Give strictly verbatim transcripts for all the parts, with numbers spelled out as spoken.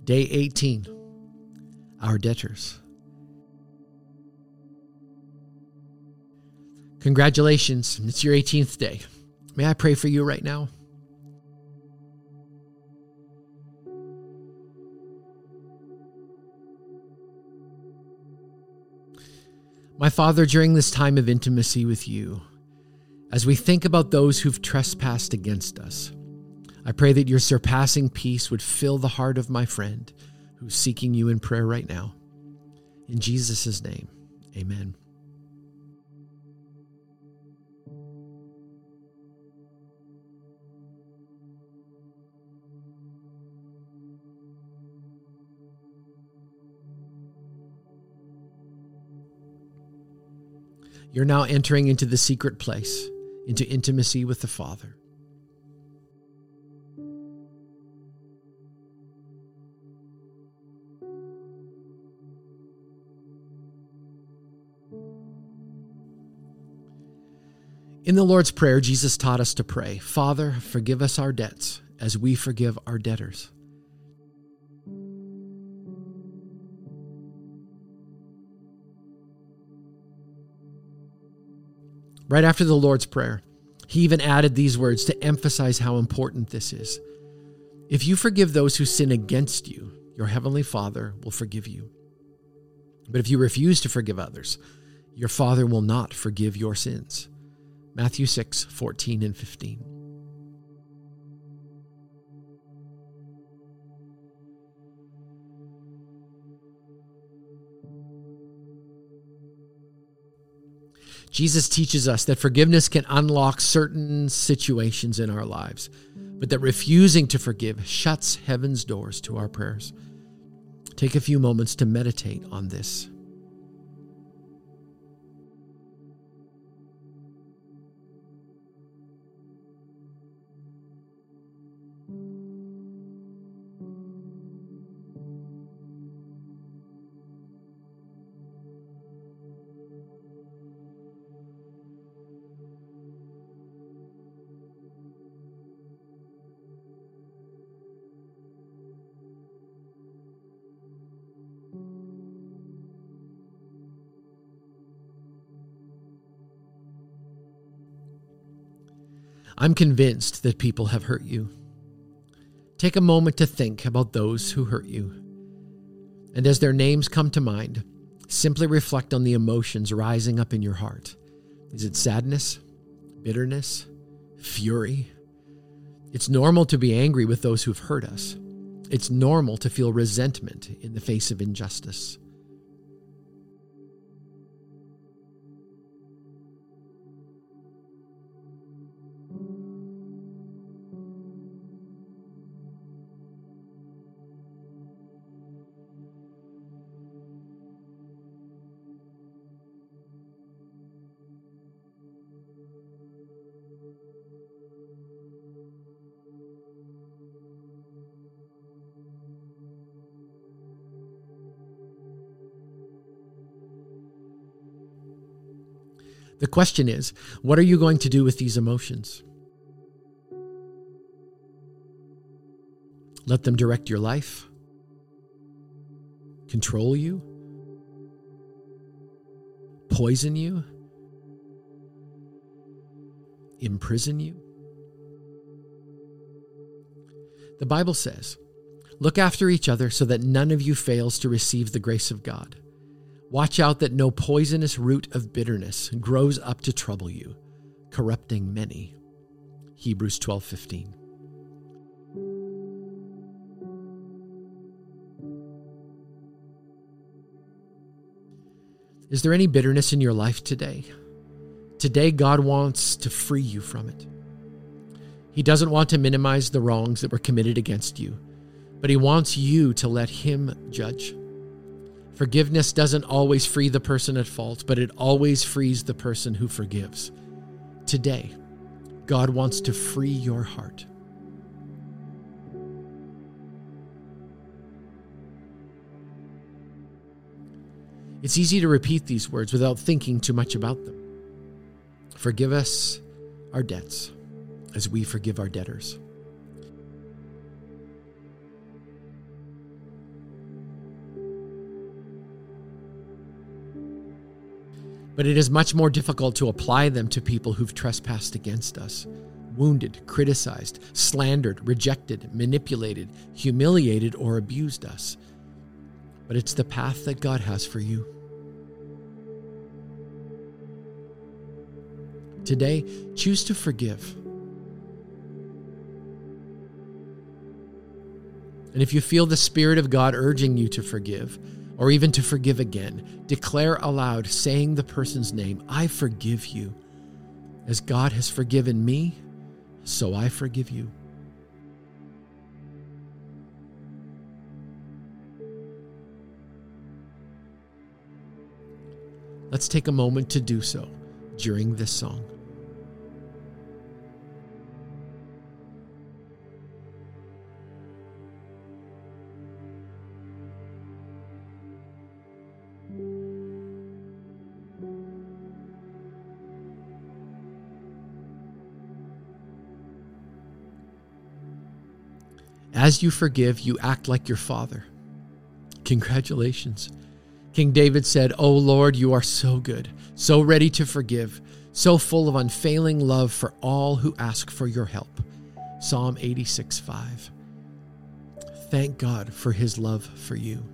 Day eighteen, our debtors. Congratulations, it's your eighteenth day. May I pray for you right now? My Father, during this time of intimacy with you, as we think about those who've trespassed against us, I pray that your surpassing peace would fill the heart of my friend who's seeking you in prayer right now. In Jesus' name, amen. You're now entering into the secret place, into intimacy with the Father. In the Lord's Prayer, Jesus taught us to pray, Father, forgive us our debts as we forgive our debtors. Right after the Lord's Prayer, he even added these words to emphasize how important this is. If you forgive those who sin against you, your heavenly Father will forgive you. But if you refuse to forgive others, your Father will not forgive your sins. Matthew six, fourteen and fifteen. Jesus teaches us that forgiveness can unlock certain situations in our lives, but that refusing to forgive shuts heaven's doors to our prayers. Take a few moments to meditate on this. I'm convinced that people have hurt you. Take a moment to think about those who hurt you. And as their names come to mind, simply reflect on the emotions rising up in your heart. Is it sadness, bitterness, fury? It's normal to be angry with those who've hurt us. It's normal to feel resentment in the face of injustice. The question is, what are you going to do with these emotions? Let them direct your life? Control you? Poison you? Imprison you? The Bible says, look after each other so that none of you fails to receive the grace of God. Watch out that no poisonous root of bitterness grows up to trouble you, corrupting many. Hebrews twelve fifteen. Is there any bitterness in your life today? Today, God wants to free you from it. He doesn't want to minimize the wrongs that were committed against you, but he wants you to let him judge. Forgiveness doesn't always free the person at fault, but it always frees the person who forgives. Today, God wants to free your heart. It's easy to repeat these words without thinking too much about them. Forgive us our debts as we forgive our debtors. But it is much more difficult to apply them to people who've trespassed against us, wounded, criticized, slandered, rejected, manipulated, humiliated, or abused us. But it's the path that God has for you. Today, choose to forgive. And if you feel the Spirit of God urging you to forgive, or even to forgive again, declare aloud, saying the person's name, I forgive you. As God has forgiven me, so I forgive you. Let's take a moment to do so during this song. As you forgive, you act like your Father. Congratulations. King David said, "O Lord, you are so good, so ready to forgive, so full of unfailing love for all who ask for your help." Psalm eighty-six five. Thank God for his love for you.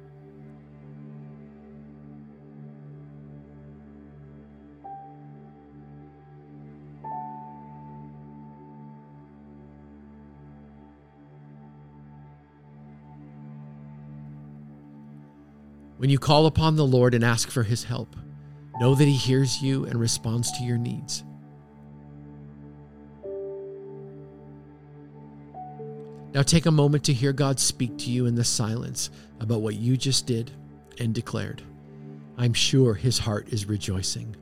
When you call upon the Lord and ask for his help, know that he hears you and responds to your needs. Now take a moment to hear God speak to you in the silence about what you just did and declared. I'm sure his heart is rejoicing.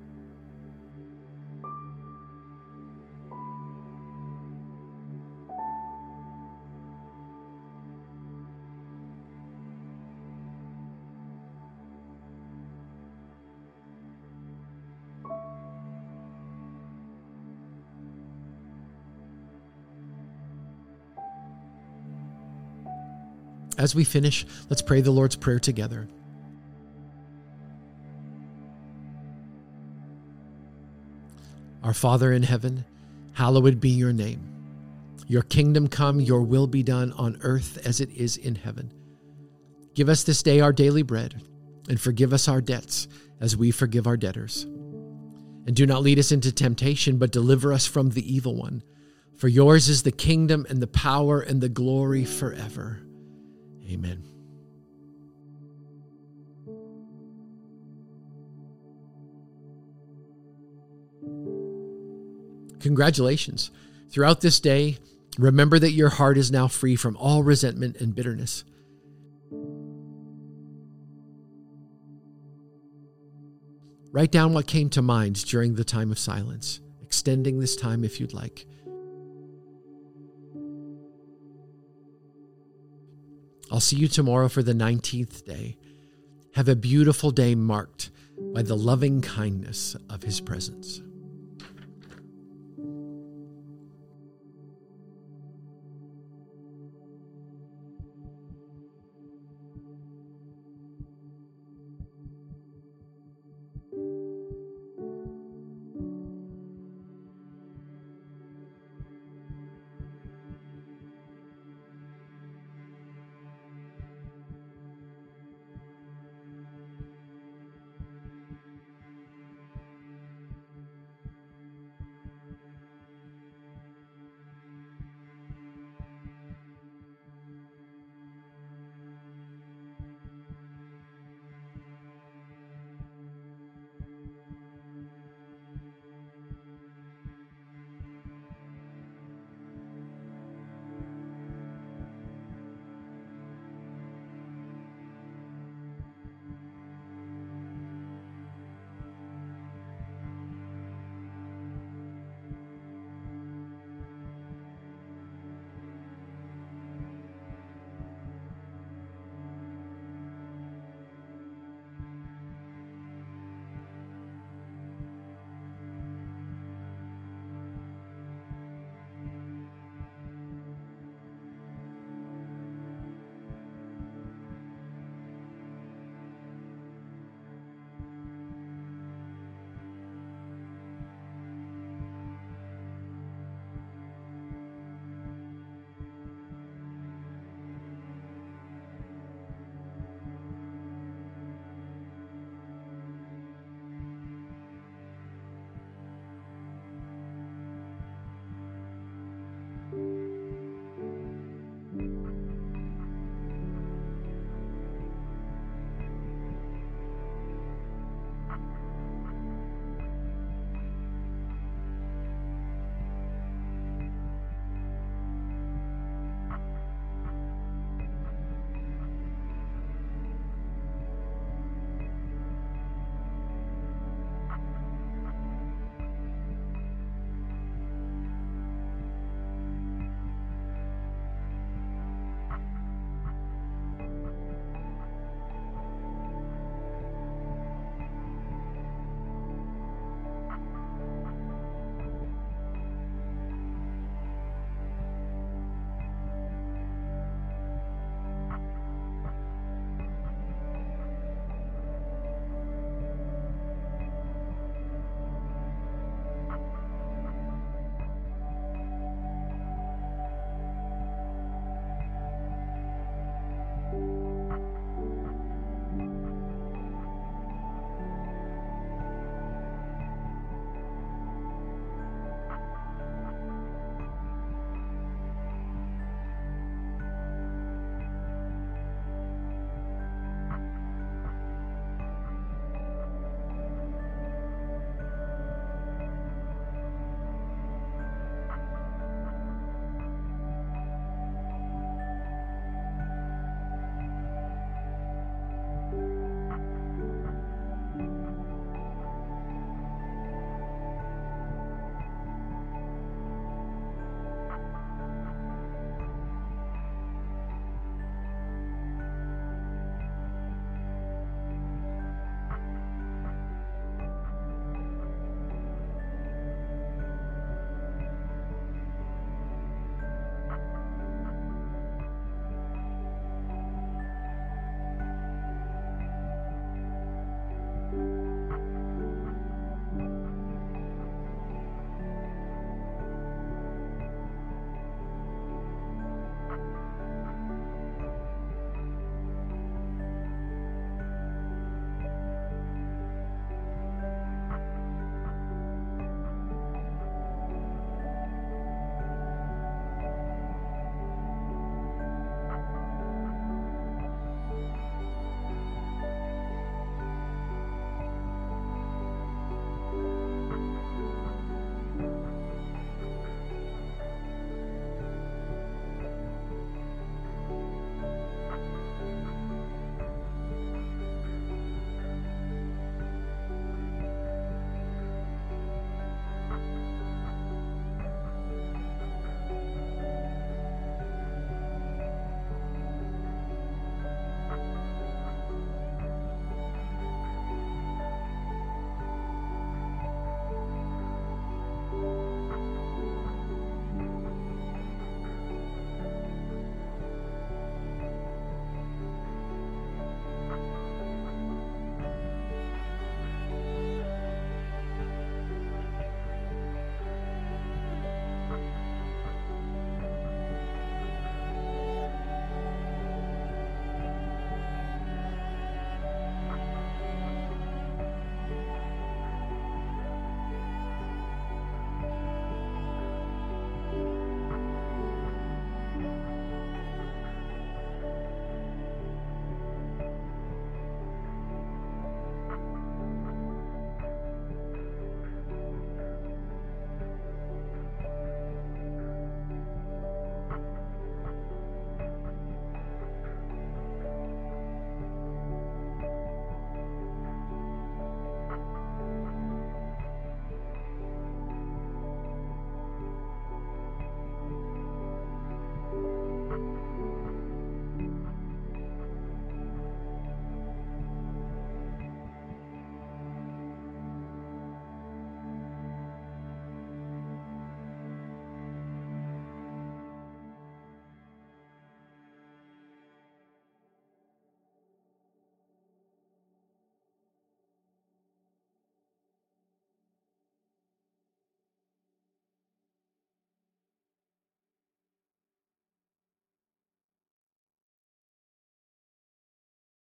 As we finish, let's pray the Lord's Prayer together. Our Father in heaven, hallowed be your name. Your kingdom come, your will be done on earth as it is in heaven. Give us this day our daily bread, and forgive us our debts as we forgive our debtors. And do not lead us into temptation, but deliver us from the evil one. For yours is the kingdom and the power and the glory forever. Amen. Congratulations. Throughout this day, remember that your heart is now free from all resentment and bitterness. Write down what came to mind during the time of silence, extending this time if you'd like. I'll see you tomorrow for the nineteenth day. Have a beautiful day marked by the loving kindness of his presence.